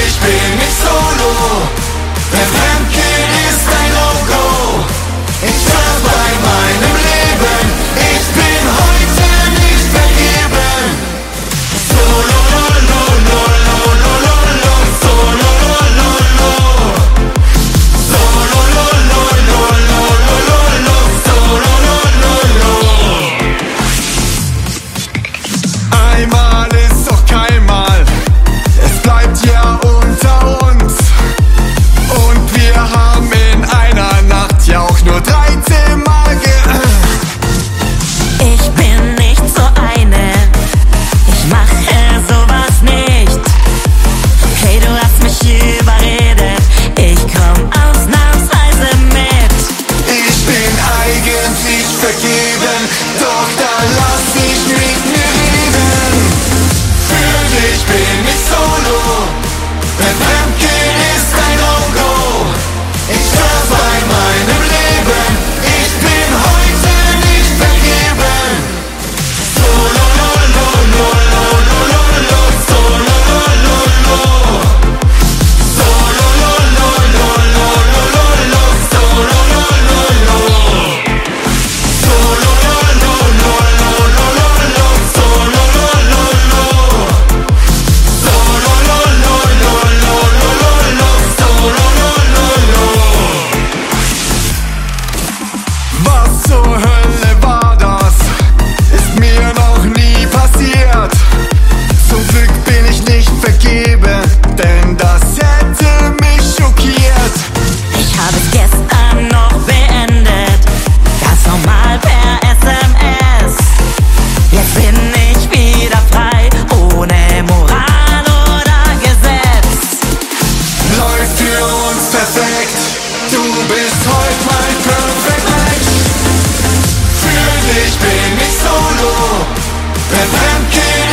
dich bin ich solo. Wer fremdgeht, ist ein No-Go. Ich darf bei meinem Leben, ich bin heute nicht vergeben. Solo, lo, lo, lo, lo, lo, lo, lo. Solo, lo, lo, lo. Solo, lo, lo, lo, lo, lo, lo, lo. Solo, lo, lo, lo. Einmal ist doch kein Mal. Es bleibt ja unter uns. Und wir haben in einer Nacht ja auch nur 13 Mal Ich bin nicht so eine, ich mache sowas nicht. Okay, du hast mich überredet, ich komm ausnahmsweise mit. Ich bin eigentlich vergeben, doch da lass ich mit mir reden. Für dich bin ich solo. Wer fremdgeht, ist ein No-Go. Ich darf bei meinem Leben, ich bin heute nicht vergeben. Solo, lo, lo, lo, lo, lo, lo, lo. Solo, lo, lo, lo. Solo, lo, lo, lo, lo, lo, lo, lo. Solo, lo, lo, lo. Solo, lo, lo, lo, lo, lo, lo, lo. Solo, lo, lo, lo. Solo, lo, lo, lo, lo, lo, lo, lo. Solo, lo, lo, lo. Was zur Hölle war das? Ist mir noch nie passiert. Zum Glück bin ich nicht vergeben, denn das hätte mich schockiert. Ich habe es gestern noch beendet, ganz normal per SMS. Jetzt bin ich wieder frei, ohne Moral oder Gesetz. Läuft für uns perfekt, du bist heute mein Perfect Match. Für dich bin ich solo, wer fremdgeht,